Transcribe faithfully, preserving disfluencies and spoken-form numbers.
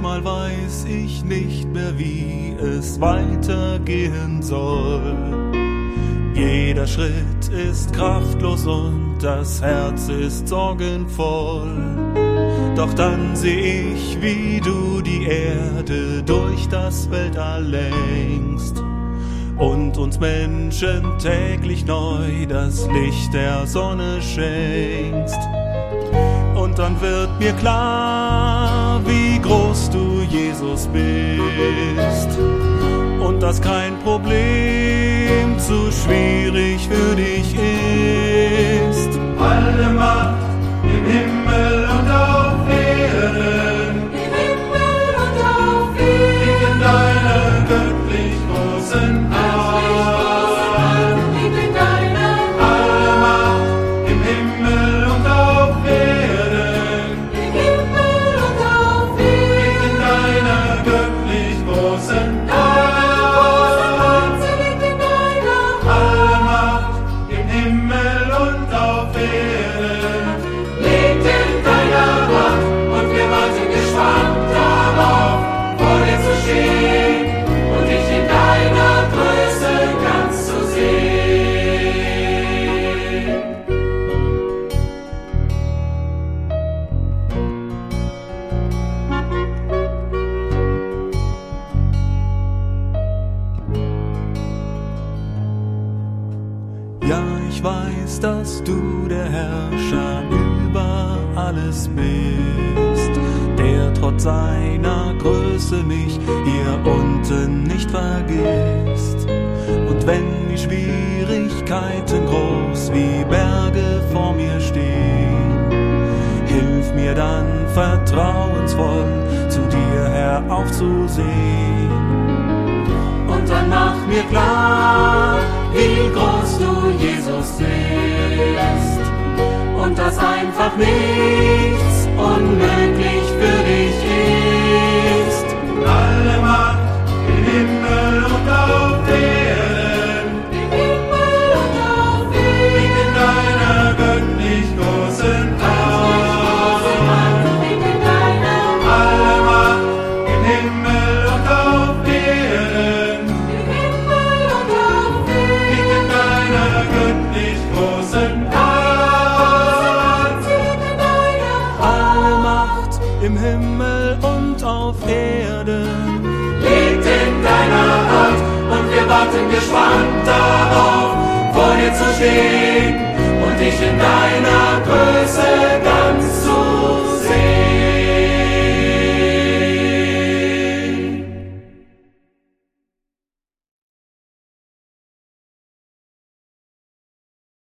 Manchmal weiß ich nicht mehr, wie es weitergehen soll. Jeder Schritt ist kraftlos und das Herz ist sorgenvoll. Doch dann seh ich, wie du die Erde durch das Weltall lenkst und uns Menschen täglich neu das Licht der Sonne schenkst. Und dann wird mir klar, wie groß du, Jesus, bist und dass kein Problem zu schwierig für dich ist. Alle Macht im Himmel und auf Erden, im Himmel und auf Erden, liegt in deiner göttlich großen Hand. liegt in deiner Alle Macht im Himmel und auf Erden, im Himmel und auf Erden, liegt in deiner göttlich großen Hand. sie liegt in deiner Alle Macht im Himmel und auf Erden liegt in deiner Hand, und wir warten gespannt darauf, vor dir zu stehen und dich in deiner Größe ganz zu sehen. Ja, ich weiß, dass du der Herrscher über alles bist, der trotz seiner Größe mich hier unten nicht vergisst. Und wenn die Schwierigkeiten groß wie Berge vor mir stehen, hilf mir dann vertrauensvoll zu dir her aufzusehen. Und dann mach mir klar, wie groß du, Jesus, bist und dass einfach nichts unmöglich für dich ist. Alle Macht im Himmel und auf Erden im Himmel und auf liegt in Erden, deiner göttlich großen Hand. liegt in deiner Alle Macht im Himmel und auf Erden im Himmel und auf Erden, liegt in deiner göttlich großen Hand. sie liegt in deiner Alle Macht im Himmel und auf Erden. Liegt in deiner Hand, und wir warten gespannt darauf, vor dir zu stehen und dich in deiner Größe ganz